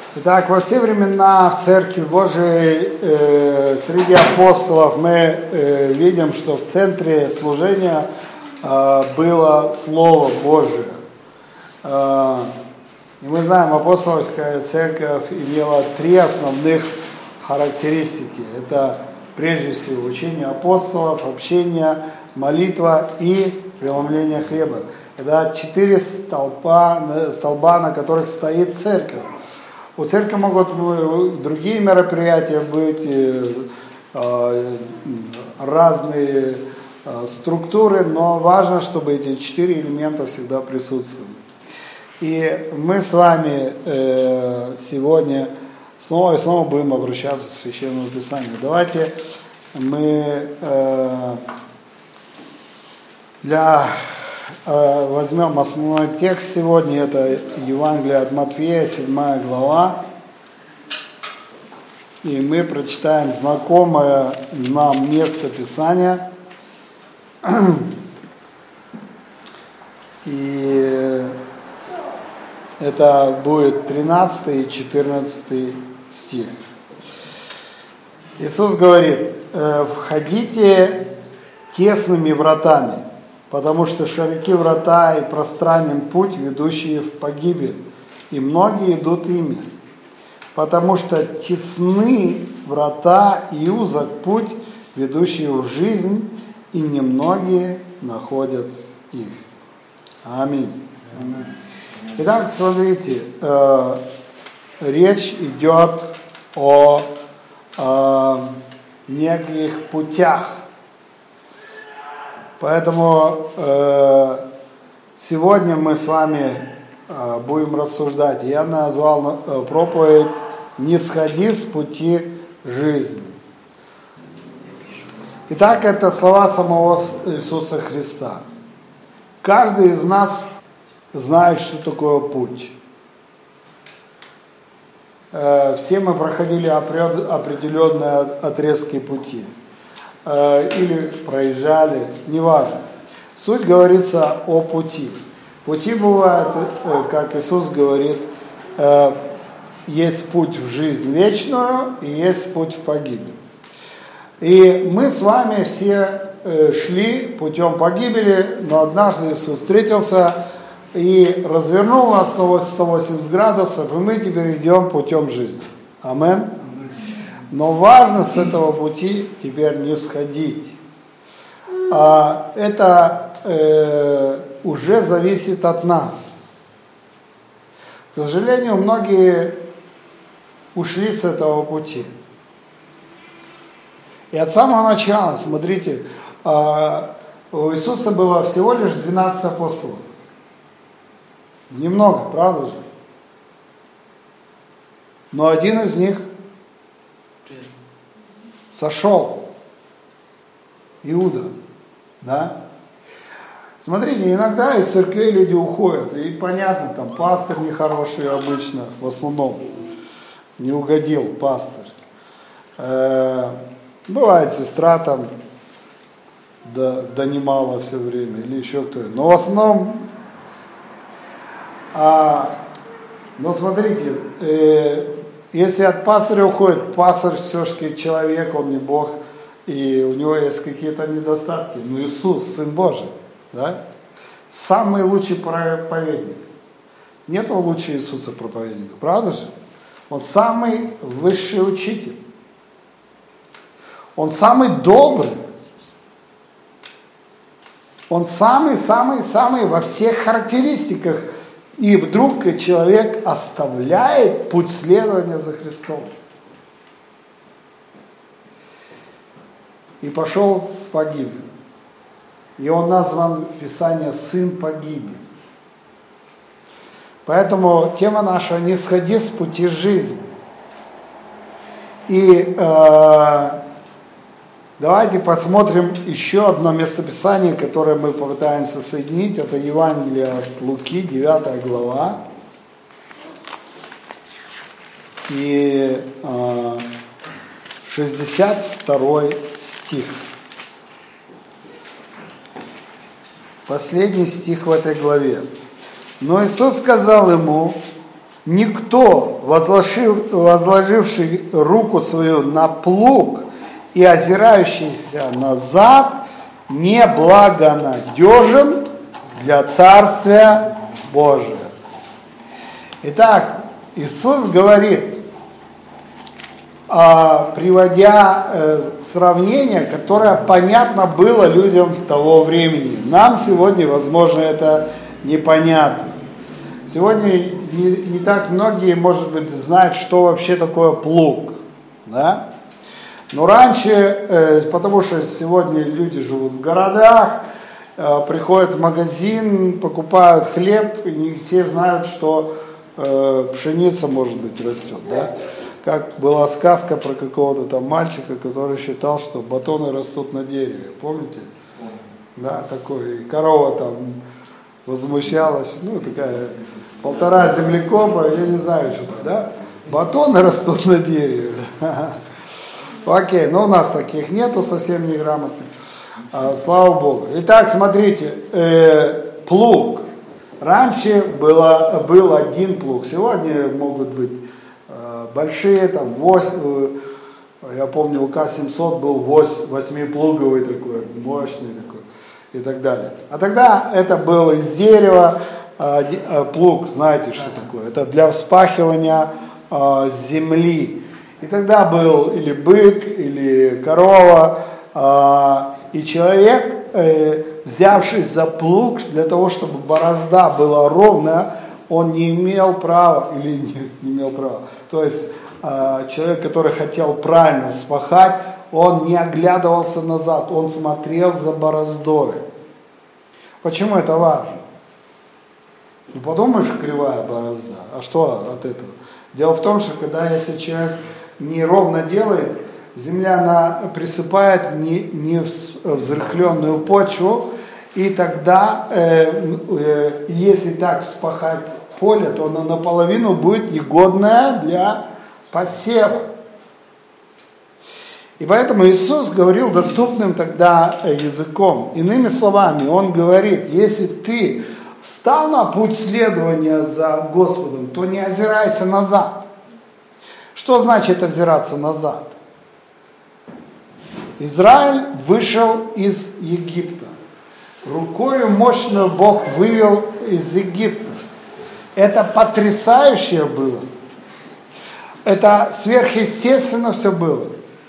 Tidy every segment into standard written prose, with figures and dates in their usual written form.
Итак, во все времена в Церкви Божией среди апостолов мы видим, что в центре служения было Слово Божие. И мы знаем, апостольская церковь имела три основных характеристики. Это прежде всего учение апостолов, общение, молитва и преломление хлеба. Это четыре столба, на которых стоит церковь. У церкви могут другие мероприятия быть, разные структуры, но важно, чтобы эти четыре элемента всегда присутствовали. И мы с вами сегодня снова и снова будем обращаться к Священному Писанию. Давайте мы возьмем основной текст сегодня, это Евангелие от Матфея, 7 глава, и мы прочитаем знакомое нам место Писания, и это будет 13 и 14 стих. Иисус говорит: «Входите тесными вратами, потому что широки врата и пространен путь, ведущий в погибель, и многие идут ими. Потому что тесны врата и узок путь, ведущий в жизнь, и немногие находят их». Аминь. Итак, смотрите, речь идет о неких путях. Поэтому сегодня мы с вами будем рассуждать. Я назвал проповедь «Не сходи с пути жизни». Итак, это слова самого Иисуса Христа. Каждый из нас знает, что такое путь. Все мы проходили определенные отрезки пути. Или проезжали, неважно. Суть говорится о пути. Пути бывают, как Иисус говорит, есть путь в жизнь вечную и есть путь в погибель. И мы с вами все шли путем погибели, но однажды Иисус встретился и развернул нас на 180 градусов, и мы теперь идем путем жизни. Аминь. Но важно с этого пути теперь не сходить. Это уже зависит от нас. К сожалению, многие ушли с этого пути. И от самого начала, смотрите, у Иисуса было всего лишь 12 апостолов. Немного, правда же? Но один из них сошел. Иуда. Да? Смотрите, иногда из церквей люди уходят. И понятно, там пастор нехороший обычно, в основном. Не угодил пастор. Бывает сестра там донимала все время. Или еще кто-то. Но в основном... но смотрите, если от пастыря уходит, пастырь все-таки человек, он не Бог, и у него есть какие-то недостатки. Но Иисус, Сын Божий, да? Самый лучший проповедник. Нету лучше Иисуса проповедника, правда же? Он самый высший учитель. Он самый добрый. Он самый во всех характеристиках. И вдруг человек оставляет путь следования за Христом. И пошел в погибель. И он назван в Писании «Сын погибель». Поэтому тема наша «Не сходи с пути жизни». И давайте посмотрим еще одно местописание, которое мы попытаемся соединить. Это Евангелие от Луки, 9 глава. И 62 стих. Последний стих в этой главе. Но Иисус сказал ему: никто, возложивший руку свою на плуг и озирающийся назад, не благонадежен для Царствия Божия. Итак, Иисус говорит, приводя сравнение, которое понятно было людям того времени. Нам сегодня, возможно, это непонятно. Сегодня не так многие, может быть, знают, что вообще такое плуг. Да? Но раньше, потому что сегодня люди живут в городах, приходят в магазин, покупают хлеб, и не все знают, что пшеница, может быть, растет. Да? Как была сказка про какого-то там мальчика, который считал, что батоны растут на дереве. Помните? Да, такой. И корова там возмущалась. Ну, такая 1,5 землекопа, я не знаю, что-то, да? Батоны растут на дереве. Окей, но у нас таких нету, совсем неграмотных. Слава Богу. Итак, смотрите, плуг. Раньше был один плуг, сегодня могут быть большие, там 8, я помню, УК-700 был 8-плуговый такой, мощный такой и так далее. А тогда это был из дерева плуг, знаете, что такое? Это для вспахивания земли. И тогда был или бык, или корова, и человек, взявшись за плуг для того, чтобы борозда была ровная, он не имел права, или не имел права. То есть человек, который хотел правильно вспахать, он не оглядывался назад, он смотрел за бороздой. Почему это важно? Ну подумаешь, кривая борозда, а что от этого? Дело в том, что если человек неровно делает, земля она присыпает не взрыхленную почву, и тогда, если так вспахать поле, то оно наполовину будет негодное для посева. И поэтому Иисус говорил доступным тогда языком. Иными словами, Он говорит, если ты встал на путь следования за Господом, то не озирайся назад. Что значит озираться назад? Израиль вышел из Египта. Рукою мощную Бог вывел из Египта. Это потрясающе было. Это сверхъестественно все было.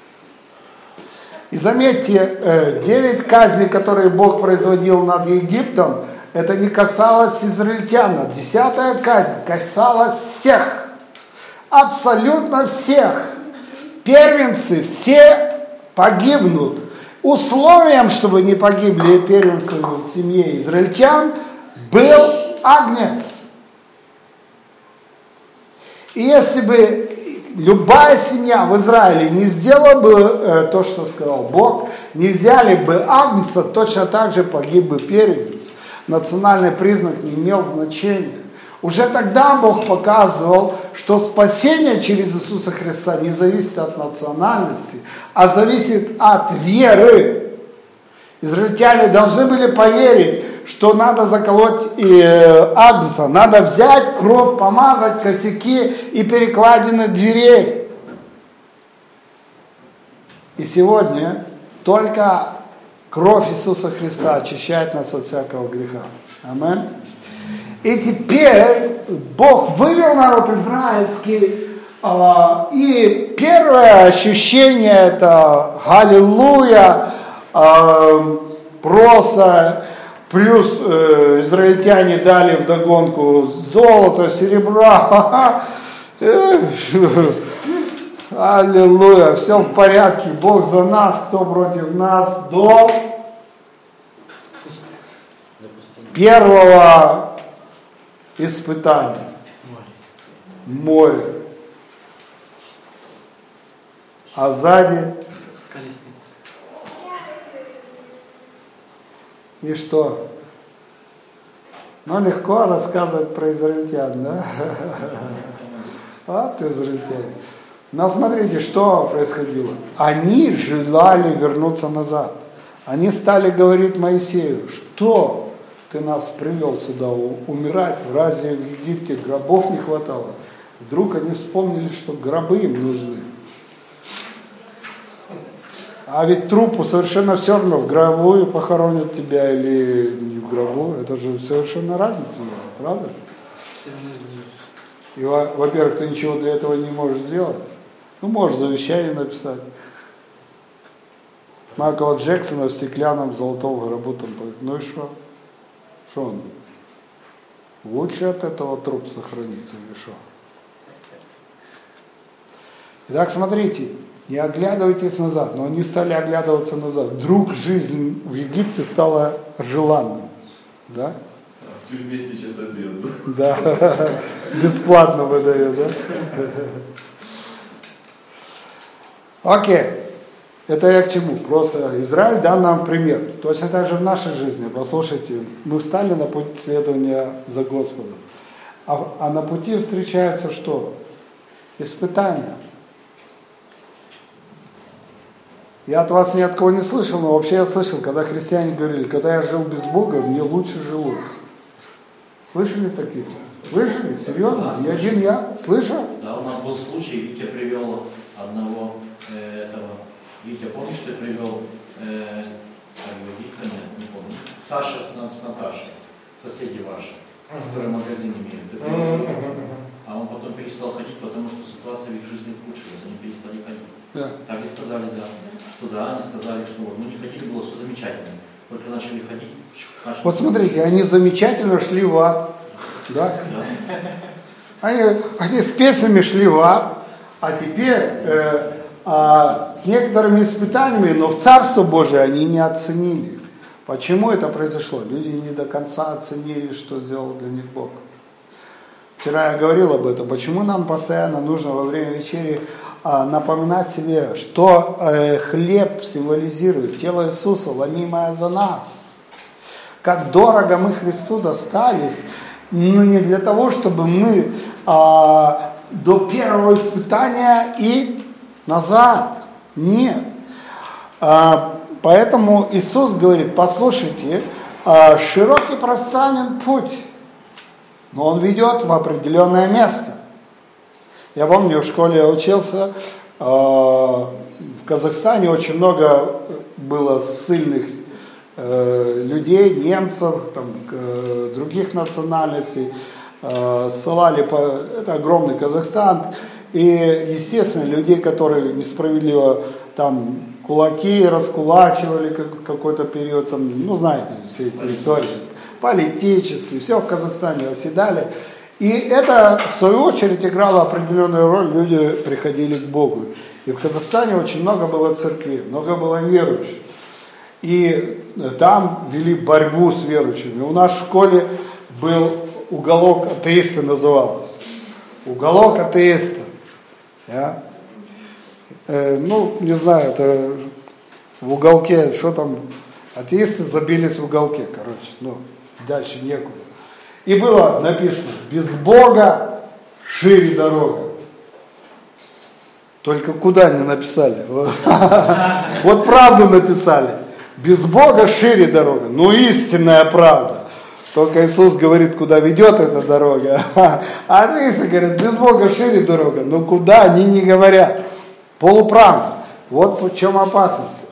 И заметьте, 9 казней, которые Бог производил над Египтом, это не касалось израильтян. 10-я казнь касалась всех. Абсолютно всех. Первенцы все погибнут. Условием, чтобы не погибли первенцы в семье израильтян, был агнец. И если бы любая семья в Израиле не сделала бы то, что сказал Бог, не взяли бы агнца, точно так же погиб бы первенец. Национальный признак не имел значения. Уже тогда Бог показывал, что спасение через Иисуса Христа не зависит от национальности, а зависит от веры. Израильтяне должны были поверить, что надо заколоть агнца, надо взять кровь, помазать косяки и перекладины дверей. И сегодня только кровь Иисуса Христа очищает нас от всякого греха. Аминь. И теперь Бог вывел народ израильский, и первое ощущение это аллилуйя, просто плюс израильтяне дали вдогонку золото, серебра, аллилуйя, все в порядке, Бог за нас, кто против нас, до первого испытания. Море. А сзади колесница. И что? Ну, легко рассказывать про израильтян, да? Вот израильтяне. Но смотрите, что происходило. Они желали вернуться назад. Они стали говорить Моисею, что ты нас привел сюда умирать, разве в Египте гробов не хватало? Вдруг они вспомнили, что гробы им нужны. А ведь трупу совершенно все равно, в гробу похоронят тебя или не в гробу. Это же совершенно разница, правда? И, во-первых, ты ничего для этого не можешь сделать. Ну, можешь завещание написать. Майкла Джексона в стеклянном золотом гробу там. Ну и что? Что он? Лучше от этого труп сохранится или что? Итак, смотрите, не оглядывайтесь назад, но они стали оглядываться назад. Вдруг жизнь в Египте стала желанной. Да? В тюрьме сейчас обед. Да, бесплатно выдают, да? Окей, это я к чему? Просто Израиль дан нам пример. Точно так же в нашей жизни. Послушайте, мы встали на путь следования за Господом. А на пути встречается что? Испытания. Я от вас ни от кого не слышал, но вообще я слышал, когда христиане говорили, когда я жил без Бога, мне лучше жилось. Слышали таких? Слышали? Серьезно? Не один я? Слышал? Да, у нас был случай, Витя привел одного этого. Витя, помнишь, ты привел Витя, не помню, Саша с Наташей, соседи ваши, которые магазин имеют. Ты привел, а он потом перестал ходить, потому что ситуация в их жизни ухудшилась, они перестали ходить. Да. Так и сказали, да. Что да, они сказали, что вот, мы не ходили, было все замечательно. Только начали ходить. Вот смотрите, они замечательно шли в ад. Да? Они с песнями шли в ад, а теперь с некоторыми испытаниями, но в Царство Божие они не оценили. Почему это произошло? Люди не до конца оценили, что сделал для них Бог. Вчера я говорил об этом. Почему нам постоянно нужно во время вечери напоминать себе, что хлеб символизирует тело Иисуса, ломимое за нас. Как дорого мы Христу достались, но не для того, чтобы мы до первого испытания и назад. Нет. Поэтому Иисус говорит, послушайте, широкий пространен путь, но он ведет в определенное место. Я помню, в школе я учился, в Казахстане очень много было ссыльных людей, немцев, там, других национальностей, ссылали это огромный Казахстан, и, естественно, людей, которые несправедливо там кулаки раскулачивали какой-то период, там, ну, знаете, все эти истории, политические, все в Казахстане оседали. И это, в свою очередь, играло определенную роль, люди приходили к Богу. И в Казахстане очень много было церквей, много было верующих. И там вели борьбу с верующими. У нас в школе был уголок атеиста, называлось. Уголок атеиста. Ну, не знаю, это в уголке, что там, атеисты забились в уголке, короче, ну, дальше некуда. И было написано, без Бога шире дорога. Только куда не написали? Вот правду написали. Без Бога шире дорога. Ну, истинная правда. Только Иисус говорит, куда ведет эта дорога. А атеисты говорят, без Бога шире дорога. Но куда, они не говорят. Полуправда. Вот в чем опасность.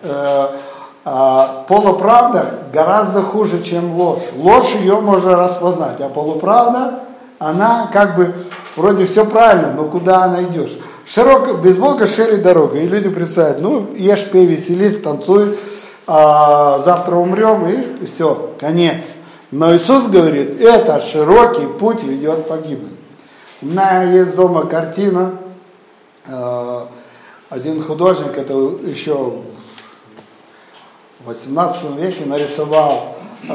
Полуправда гораздо хуже, чем ложь. Ложь ее можно распознать, а полуправда, она как бы вроде все правильно, но куда она идешь? Без Бога шире дорога. И люди представляют, ну, ешь, пей, веселись, танцуй, завтра умрем, и все, конец. Но Иисус говорит, это широкий путь ведет к погибели. У меня есть дома картина, один художник, это еще в 18 веке нарисовал,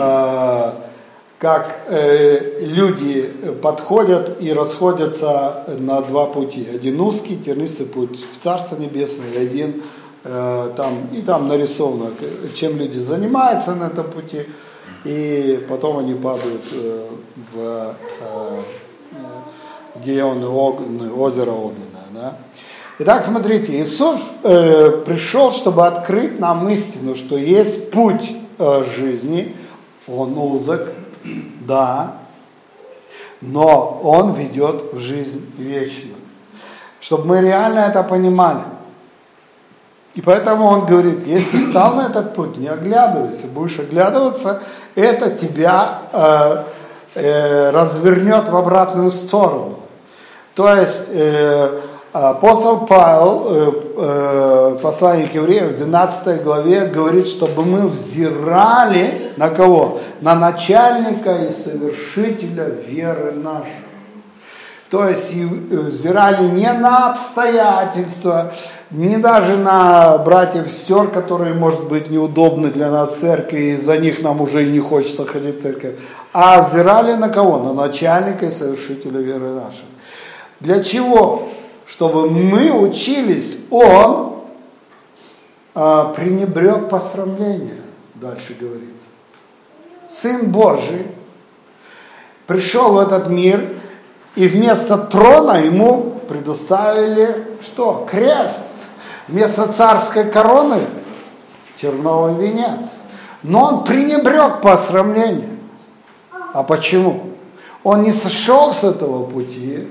как люди подходят и расходятся на два пути. Один узкий, тернистый путь в Царство Небесное, один там нарисовано, чем люди занимаются на этом пути, и потом они падают в Гиеон, озеро огненное. Да? Итак, смотрите, Иисус пришел, чтобы открыть нам истину, что есть путь жизни, он узок, да, но Он ведет в жизнь вечную. Чтобы мы реально это понимали. И поэтому Он говорит, если встал на этот путь, не оглядывайся. Будешь оглядываться, это тебя развернет в обратную сторону. То есть апостол Павел, послание к евреям, в 12 главе говорит, чтобы мы взирали на кого? На начальника и совершителя веры нашей. То есть взирали не на обстоятельства, не даже на братьев и сестер, которые, может быть, неудобны для нас в церкви, и за них нам уже и не хочется ходить в церковь, а взирали на кого? На начальника и совершителя веры нашей. Для чего? Чтобы мы учились, Он пренебрег посрамление, дальше говорится. Сын Божий пришел в этот мир, и вместо трона ему предоставили что? Крест. Вместо царской короны терновый венец. Но он пренебрег посрамление. А почему? Он не сошел с этого пути,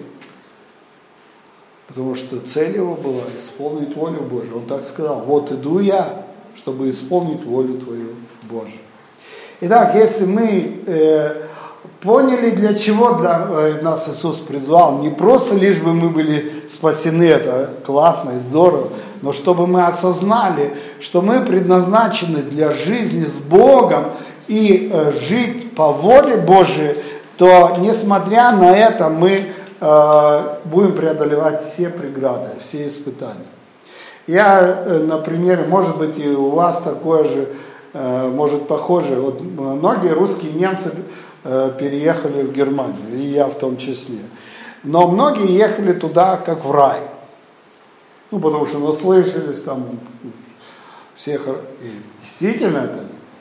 потому что цель его была исполнить волю Божию. Он так сказал: вот иду я, чтобы исполнить волю твою, Божию. Итак, если мы поняли, для чего нас Иисус призвал, не просто лишь бы мы были спасены, это классно и здорово, но чтобы мы осознали, что мы предназначены для жизни с Богом и жить по воле Божией, то, несмотря на это, мы будем преодолевать все преграды, все испытания. Я, например, может быть, и у вас такое же, может, похоже. Вот многие русские немцы переехали в Германию, и я в том числе. Но многие ехали туда как в рай. Ну, потому что наслышались там всех. И действительно это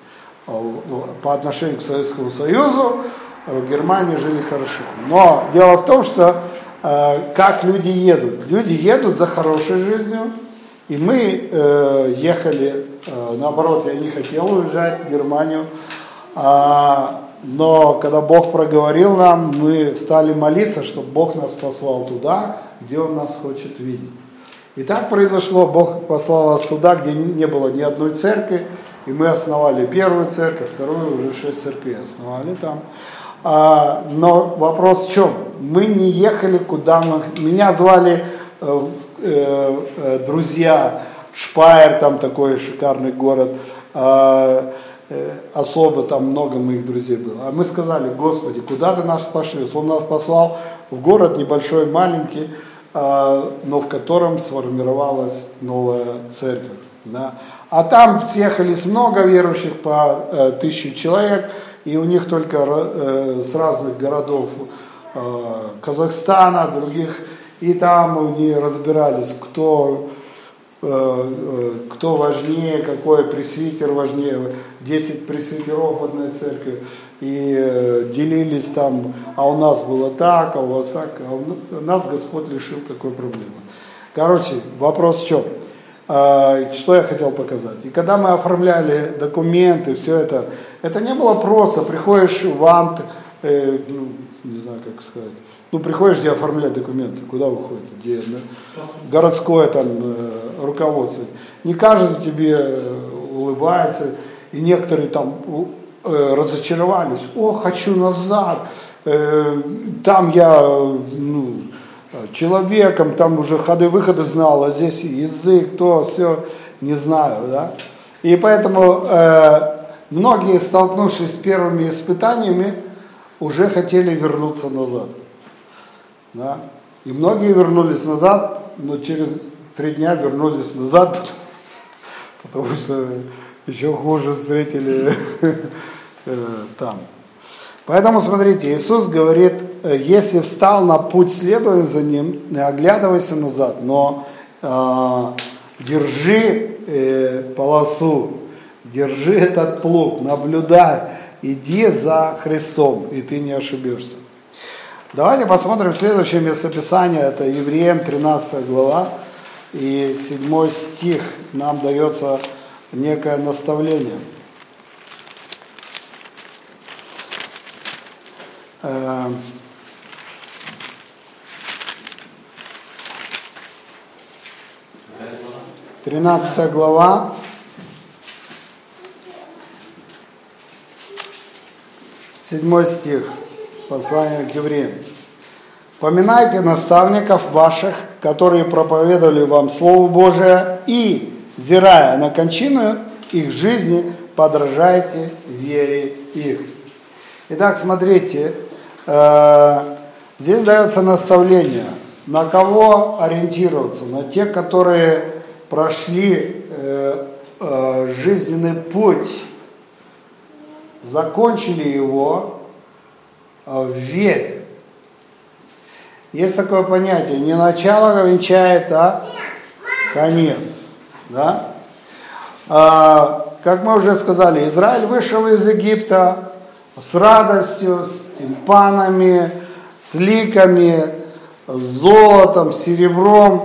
по отношению к Советскому Союзу в Германии жили хорошо. Но дело в том, что как люди едут. Люди едут за хорошей жизнью, и мы ехали, наоборот, я не хотел уезжать в Германию, но когда Бог проговорил нам, мы стали молиться, чтобы Бог нас послал туда, где Он нас хочет видеть. И так произошло, Бог послал нас туда, где не было ни одной церкви, и мы основали первую церковь, вторую, уже 6 церквей основали там. Но вопрос в чем? Мы не ехали куда мы... Меня звали друзья Шпайер, там такой шикарный город, особо там много моих друзей было. А мы сказали: Господи, куда ты нас пошлешь? Он нас послал в город небольшой, маленький, но в котором сформировалась новая церковь. Да? А там съехались много верующих, по 1000 человек, и у них только с разных городов Казахстана, других, и там они разбирались, кто важнее, какой пресвитер важнее, 10 пресвитеров в одной церкви, и делились там, а у нас было так, а у вас так, а нас Господь лишил такой проблемы. Короче, вопрос в чем? Что я хотел показать. И когда мы оформляли документы, все это не было просто. Приходишь в АНТ, не знаю, как сказать, приходишь, где оформлять документы, куда вы ходите, где городское там руководство. Не каждый тебе улыбается, и некоторые там разочаровались: о, хочу назад, там я человеком, там уже ходы-выходы знал, а здесь язык, то, все, не знаю, да. И поэтому многие, столкнувшись с первыми испытаниями, уже хотели вернуться назад. Да? И многие вернулись назад, но через 3 дня вернулись назад, потому что еще хуже встретили там. Поэтому, смотрите, Иисус говорит: если встал на путь, следуй за Ним, не оглядывайся назад, но держи полосу, держи этот плуг, наблюдай, иди за Христом, и ты не ошибешься. Давайте посмотрим следующее местописание, это Евреям 13 глава, и 7 стих, нам дается некое наставление. 13 глава, 7 стих, послание к евреям. «Поминайте наставников ваших, которые проповедовали вам Слово Божие, и, взирая на кончину их жизни, подражайте вере их». Итак, смотрите, здесь дается наставление, на кого ориентироваться, на тех, которые прошли жизненный путь, закончили его в вере. Есть такое понятие, не начало венчает, а конец. Да? Как мы уже сказали, Израиль вышел из Египта с радостью, с тимпанами, с ликами, с золотом, с серебром,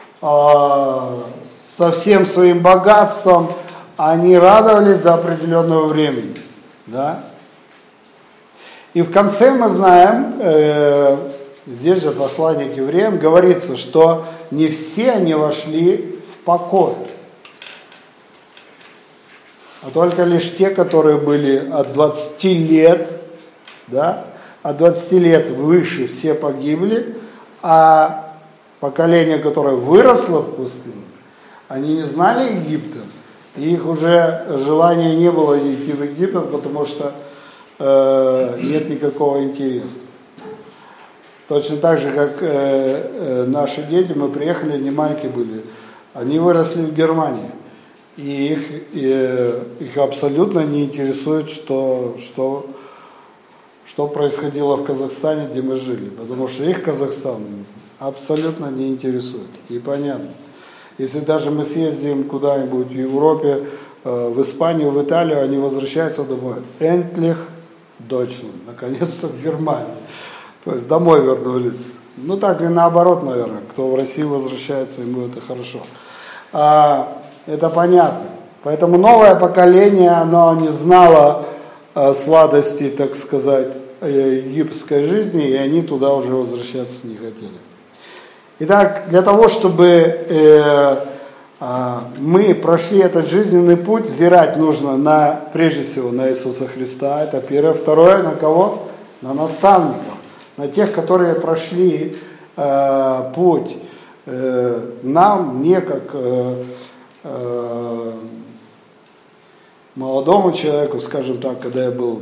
со всем своим богатством. Они радовались до определенного времени. Да? И в конце мы знаем, здесь же в послании к евреям говорится, что не все они вошли в покой, а только лишь те, которые были от 20 лет, да, от 20 лет выше все погибли, а поколение, которое выросло в пустыне, они не знали Египта, и их уже желания не было идти в Египет, потому что нет никакого интереса. Точно так же, как наши дети, мы приехали, они маленькие были, они выросли в Германии, и их абсолютно не интересует, что происходило в Казахстане, где мы жили, потому что их Казахстан абсолютно не интересует, и понятно. Если даже мы съездим куда-нибудь в Европе, в Испанию, в Италию, они возвращаются домой. Endlich Deutschland, наконец-то в Германии. То есть домой вернулись. Ну так и наоборот, наверное. Кто в Россию возвращается, ему это хорошо. Это понятно. Поэтому новое поколение, оно не знало сладостей, так сказать, египетской жизни, и они туда уже возвращаться не хотели. Итак, для того, чтобы мы прошли этот жизненный путь, взирать нужно прежде всего на Иисуса Христа, это первое. Второе, на кого? На наставников, на тех, которые прошли путь. Нам, мне как молодому человеку, скажем так, когда я был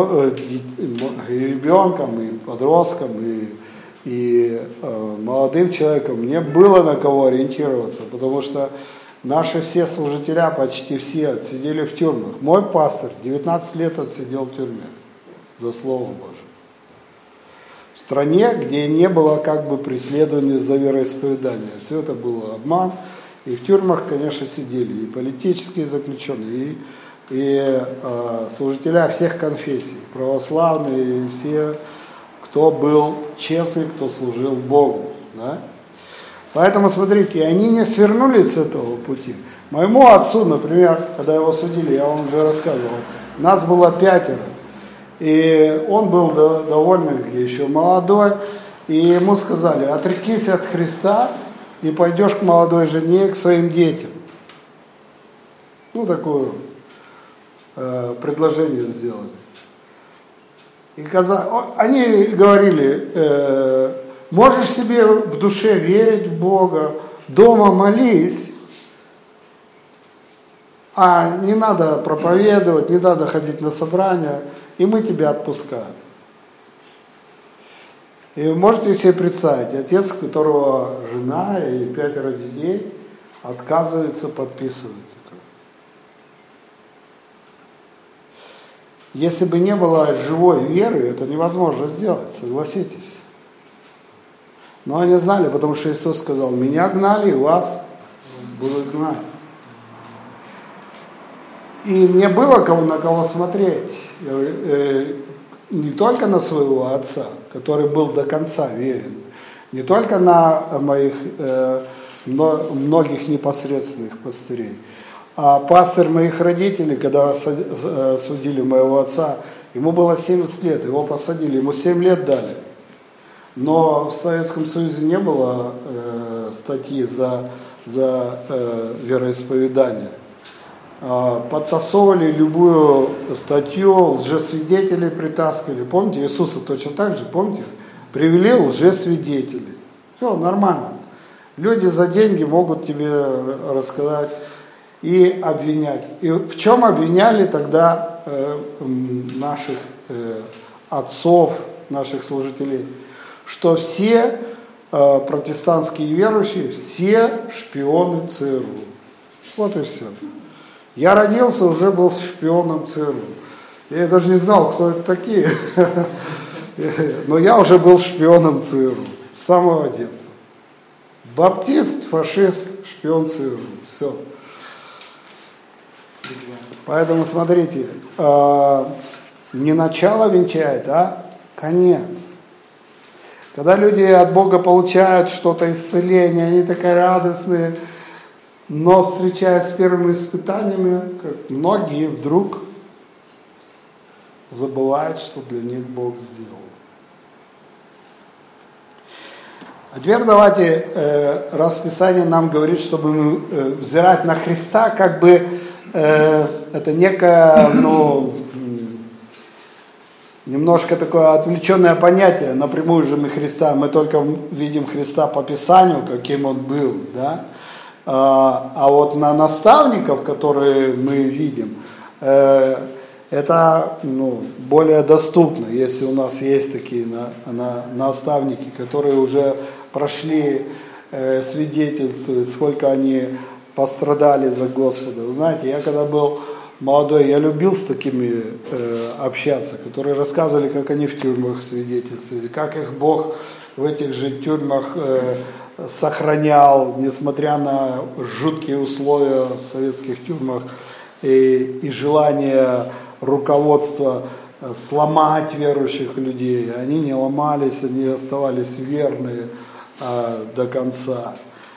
ребенком и подростком, и молодым человеком, мне было на кого ориентироваться, потому что наши все служителя, почти все, отсидели в тюрьмах. Мой пастор 19 лет отсидел в тюрьме за Слово Божие. В стране, где не было как бы преследования за вероисповедание. Все это было обман. И в тюрьмах, конечно, сидели и политические заключенные, и служителя всех конфессий, православные, и все, кто был честный, кто служил Богу. Да? Поэтому, смотрите, они не свернули с этого пути. Моему отцу, например, когда его судили, я вам уже рассказывал, нас было 5, и он был довольно еще молодой, и ему сказали: отрекись от Христа и пойдешь к молодой жене, к своим детям. Ну, такое предложение сделали. И они говорили: можешь себе в душе верить в Бога, дома молись, а не надо проповедовать, не надо ходить на собрания, и мы тебя отпускаем. И вы можете себе представить, отец, у которого жена и 5 детей, отказывается подписывать. Если бы не было живой веры, это невозможно сделать, согласитесь. Но они знали, потому что Иисус сказал: меня гнали, и вас будут гнать. И мне было на кого смотреть. Не только на своего отца, который был до конца верен, не только на моих многих непосредственных пастырей, а пастырь моих родителей, когда судили моего отца, ему было 70 лет, его посадили, ему 7 лет дали. Но в Советском Союзе не было статьи за за вероисповедание. Подтасовывали любую статью, лжесвидетелей притаскивали. Помните, Иисуса точно так же, помните? Привели лжесвидетелей. Все, нормально. Люди за деньги могут тебе рассказать и обвинять. И в чем обвиняли тогда наших отцов, наших служителей? Что все протестантские верующие, все шпионы ЦРУ. Вот и все. Я родился, уже был шпионом ЦРУ. Я даже не знал, кто это такие. Но я уже был шпионом ЦРУ с самого детства. Баптист, фашист, шпион ЦРУ. Все. Поэтому смотрите, не начало венчает, а конец. Когда люди от Бога получают что-то, исцеление, они такие радостные, но встречаясь с первыми испытаниями, как многие вдруг забывают, что для них Бог сделал. А теперь давайте, раз Писание нам говорит, чтобы мы взирать на Христа, как бы это некое, немножко такое отвлеченное понятие. Напрямую же мы Христа, мы только видим Христа по Писанию, каким Он был, да? А вот на наставников, которые мы видим, это более доступно, если у нас есть такие наставники, которые уже прошли, свидетельствуют, сколько они пострадали за Господа. Вы знаете, я когда был молодой, я любил с такими общаться, которые рассказывали, как они в тюрьмах свидетельствовали, как их Бог в этих же тюрьмах сохранял, несмотря на жуткие условия в советских тюрьмах и желание руководства сломать верующих людей. Они не ломались, они оставались верны до конца.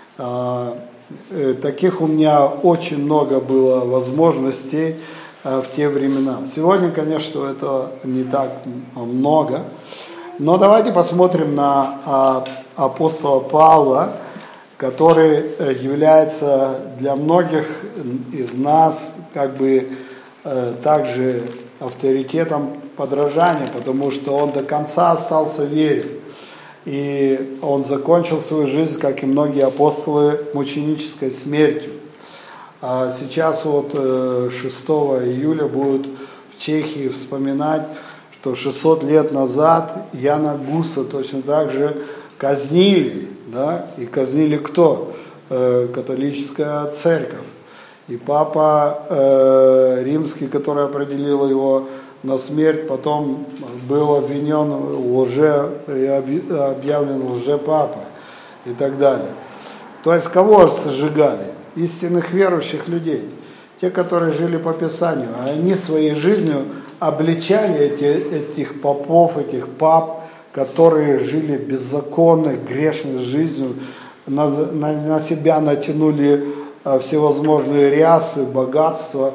Таких у меня очень много было возможностей в те времена. Сегодня, конечно, это не так много, но давайте посмотрим на апостола Павла, который является для многих из нас как бы также авторитетом подражания, потому что он до конца остался верен. И он закончил свою жизнь, как и многие апостолы, мученической смертью. А сейчас вот 6 июля будут в Чехии вспоминать, что 600 лет назад Яна Гуса точно так же казнили. Да? И казнили кто? Католическая церковь. И папа римский, который определил его на смерть, потом был обвинен и объявлен лжепапой и так далее. То есть кого сжигали? Истинных верующих людей. Те, которые жили по Писанию. А они своей жизнью обличали этих попов, этих пап, которые жили беззаконной, грешной жизнью, на себя натянули всевозможные рясы, богатства,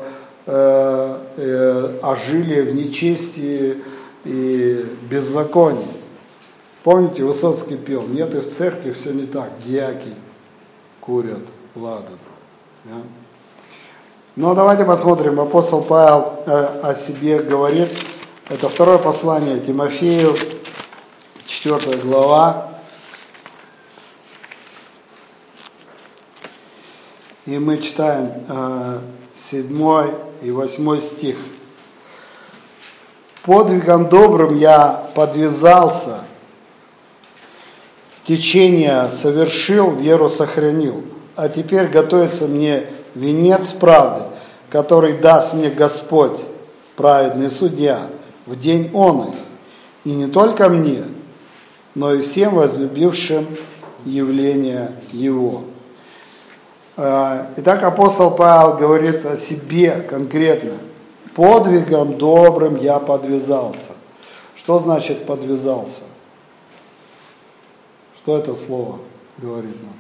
а жили в нечестии и беззаконии. Помните, Высоцкий пел: нет, и в церкви все не так, дьяки курят ладан. Да? Но давайте посмотрим, апостол Павел о себе говорит, это второе послание Тимофею, 4 глава, и мы читаем 7 и 8 стих. «Подвигом добрым я подвязался, течение совершил, веру сохранил, а теперь готовится мне венец правды, который даст мне Господь, праведный судья, в день оный, и не только мне, но и всем возлюбившим явление Его». Итак, апостол Павел говорит о себе конкретно. Подвигом добрым я подвязался. Что значит подвязался? Что это слово говорит нам?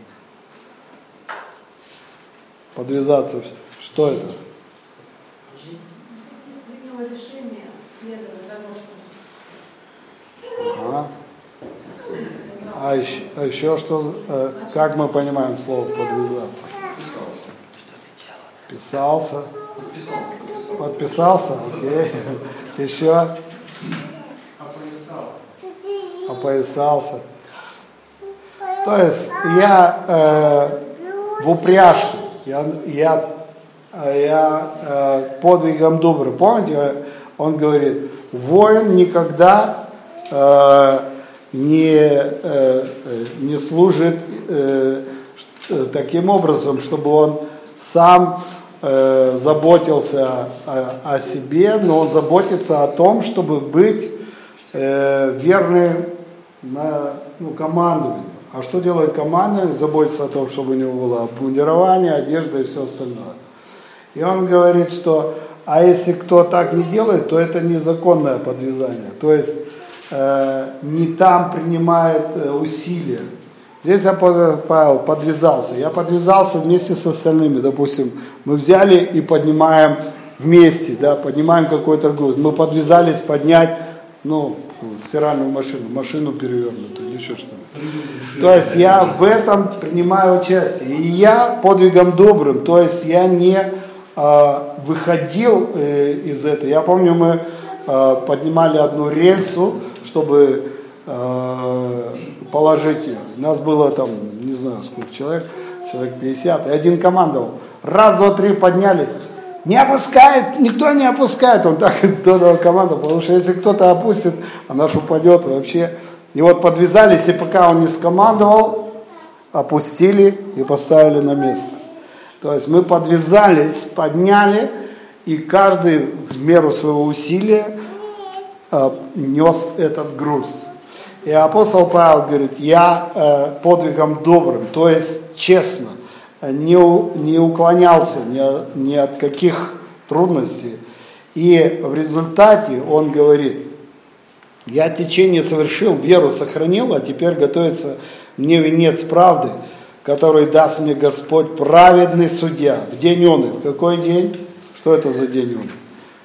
Подвязаться, что это? Принял решение следовать за Господом. Ага. А еще что, как мы понимаем слово подвязаться? Писался. Подписался, окей. Еще. Опоясался. То есть я в упряжку, я подвигом добрым. Помните, он говорит, воин никогда не служит таким образом, чтобы он сам заботился о себе, но он заботится о том, чтобы быть верным командованию. А что делает командование? Заботится о том, чтобы у него было обмундирование, одежда и все остальное. И он говорит, что а если кто так не делает, то это незаконное подвязание. То есть не там принимает усилия. Здесь Павел подвязался. Я подвязался вместе с остальными. Допустим, мы взяли и поднимаем вместе, да, поднимаем какой-то груз. Мы подвязались поднять, стиральную машину перевернутую или еще что-то. То есть я в этом принимаю участие. И я подвигом добрым, то есть я не выходил из этого. Я помню, мы поднимали одну рельсу, чтобы положить ее. У нас было там, не знаю сколько человек 50, и один командовал. Раз, два, три подняли. Не опускает, никто не опускает. Он так здорово командовал, потому что если кто-то опустит, она ж упадет вообще. И вот подвязались, и пока он не скомандовал, опустили и поставили на место. То есть мы подвязались, подняли, и каждый в меру своего усилия нес этот груз. И апостол Павел говорит, я подвигом добрым, то есть честно, не уклонялся ни от каких трудностей. И в результате он говорит, я течение совершил, веру сохранил, а теперь готовится мне венец правды, который даст мне Господь, праведный судья. В день он и в какой день? Что это за день он?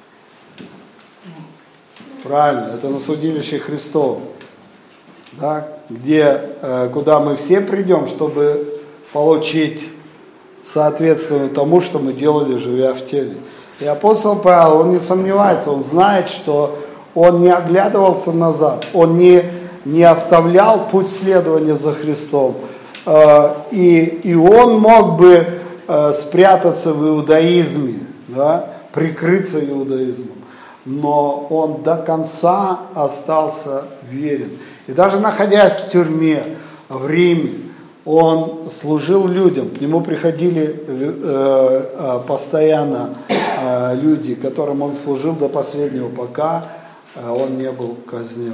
Правильно, это на судилище Христово, да, куда мы все придем, чтобы получить соответственно тому, что мы делали, живя в теле. И апостол Павел, он не сомневается, он знает, что он не оглядывался назад, он не оставлял путь следования за Христом. И он мог бы спрятаться в иудаизме, да, прикрыться иудаизмом, но он до конца остался верен. И даже находясь в тюрьме в Риме, он служил людям, к нему приходили постоянно люди, которым он служил до последнего, пока он не был казнен.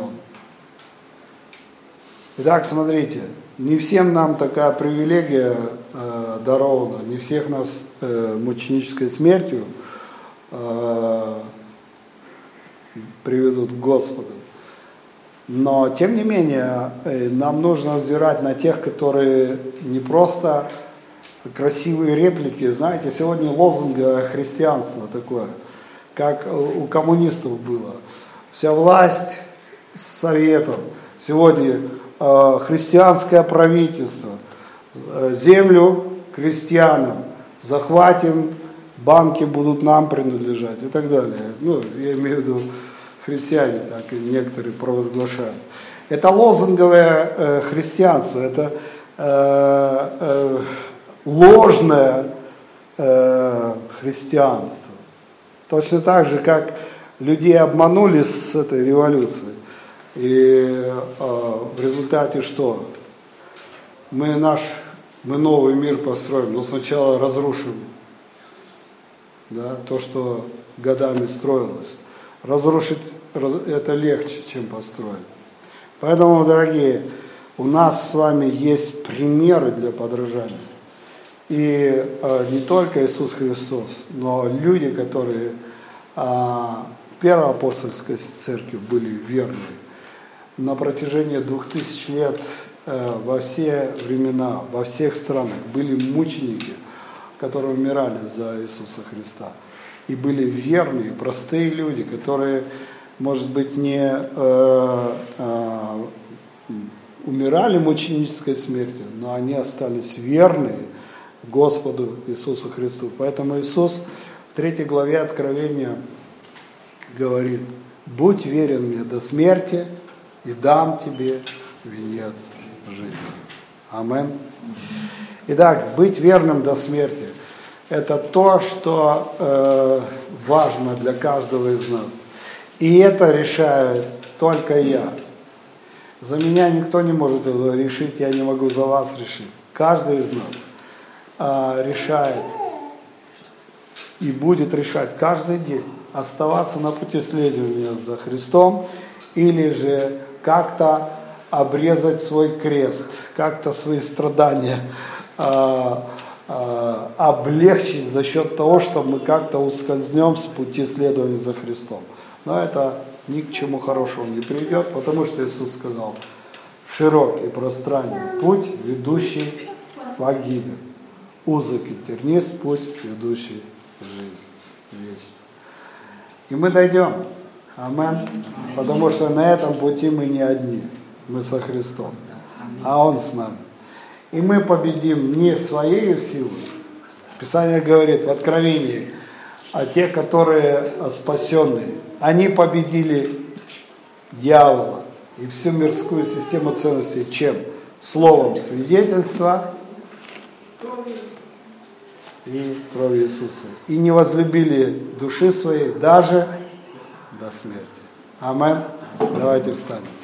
Итак, смотрите, не всем нам такая привилегия дарована, не всех нас мученической смертью приведут к Господу. Но, тем не менее, нам нужно взирать на тех, которые не просто красивые реплики. Знаете, сегодня лозунг христианства такое, как у коммунистов было. Вся власть с советом. Сегодня христианское правительство. Землю крестьянам. Захватим, банки будут нам принадлежать и так далее. Я имею в виду, христиане так и некоторые провозглашают. Это лозунговое христианство, это ложное христианство. Точно так же, как людей обманули с этой революцией. И в результате что? Мы новый мир построим, но сначала разрушим, да, то, что годами строилось. Разрушить это легче, чем построить. Поэтому, дорогие, у нас с вами есть примеры для подражания. И не только Иисус Христос, но люди, которые в Первой апостольской церкви были верны. На протяжении 2000 лет во все времена, во всех странах были мученики, которые умирали за Иисуса Христа. И были верные, простые люди, которые, может быть, не умирали мученической смертью, но они остались верны Господу Иисусу Христу. Поэтому Иисус в 3 главе Откровения говорит: будь верен мне до смерти, и дам тебе венец жизни. Амин. Итак, быть верным до смерти – это то, что важно для каждого из нас. И это решаю только я. За меня никто не может это решить, я не могу за вас решить. Каждый из нас решает и будет решать каждый день, оставаться на пути следования за Христом или же как-то обрезать свой крест, как-то свои страдания облегчить за счет того, что мы как-то ускользнем с пути следования за Христом. Но это ни к чему хорошему не приведет, потому что Иисус сказал: широк и пространный путь, ведущий в погибель. Узок и тернист путь, ведущий в жизнь вечную. И мы дойдем. Амин. Потому что на этом пути мы не одни. Мы со Христом. А Он с нами. И мы победим не своей силой. Писание говорит в Откровении, а те, которые спасенные, они победили дьявола и всю мирскую систему ценностей чем? Словом свидетельства и кровью Иисуса. И не возлюбили души своей даже до смерти. Амин. Давайте встанем.